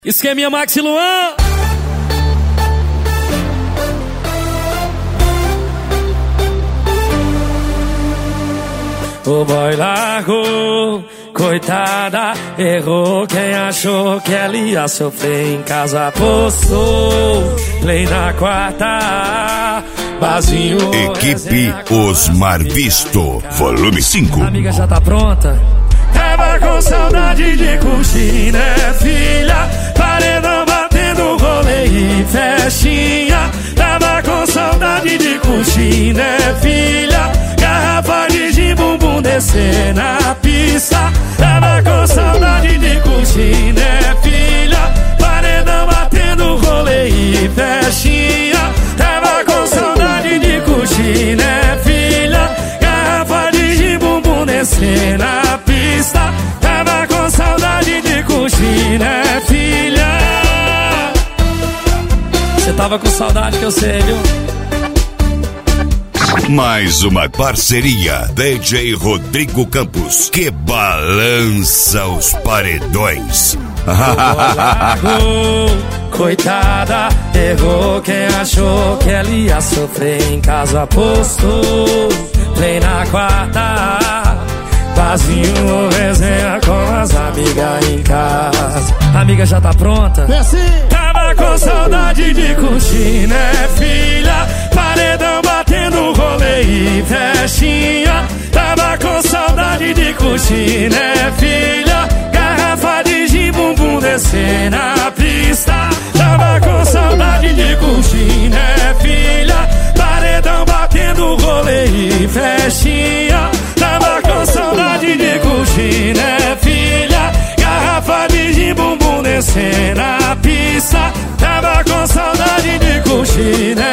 Esqueminha Maxi Luan. O boy largou, coitada, errou. Quem achou que ela ia sofrer em casa apostou. Play na quarta, vazio. Equipe Osmar Visto, volume 5. A amiga já tá pronta? Tava com saudade de curtir, né, filha? Paredão batendo rolê e festinha. Tava com saudade de curtir, né, filha? Garrafa de gin, bumbum descer na pista. Tava com saudade de curtir, né, filha? Paredão batendo rolê e festinha. Tava com saudade de curtir, né, filha? Garrafa de gin, bumbum descer na pista. Tava com saudade de curtir, né, filha? Você tava com saudade que eu sei, viu? Mais uma parceria DJ Rodrigo Campos, que balança os paredões. Coitada, errou. Quem achou que ela ia sofrer em casa apostou. Play na quarta, vazio, resenha com as amigas em casa. A amiga já tá pronta? Tava com saudade de curtir, né, filha? Paredão batendo rolê e festinha. Tava com saudade de curtir, né, filha? Garrafa de gin, bumbum descer na pista. Tava com saudade de curtir, né, filha? Paredão batendo rolê e festinha. Tava com saudade de curtir, né, filha? Garrafa de gin, bumbum descer na pista. Tava com saudade de curtir, né?